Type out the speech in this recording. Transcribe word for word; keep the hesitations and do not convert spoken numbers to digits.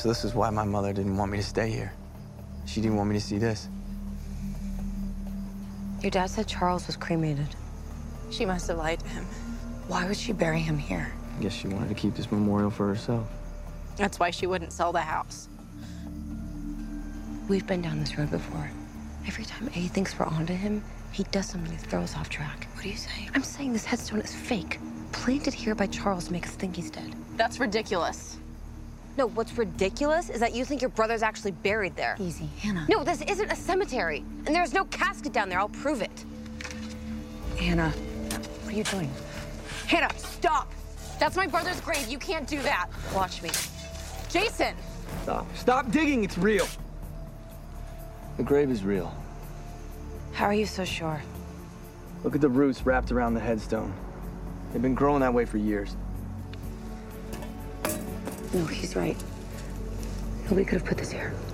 So this is why my mother didn't want me to stay here. She didn't want me to see this. Your dad said Charles was cremated. She must have lied to him. Why would she bury him here? I guess she wanted to keep this memorial for herself. That's why she wouldn't sell the house. We've been down this road before. Every time A thinks we're onto him, he does something that throws off track. What are you saying? I'm saying this headstone is fake. Planted here by Charles to make us think he's dead. That's ridiculous. No, what's ridiculous is that you think your brother's actually buried there. Easy, Hannah. No, this isn't a cemetery. And there's no casket down there. I'll prove it. Hannah, what are you doing? Hannah, stop! That's my brother's grave. You can't do that. Watch me. Jason! Stop. Stop digging. It's real. The grave is real. How are you so sure? Look at the roots wrapped around the headstone. They've been growing that way for years. No, he's right. Nobody could have put this here.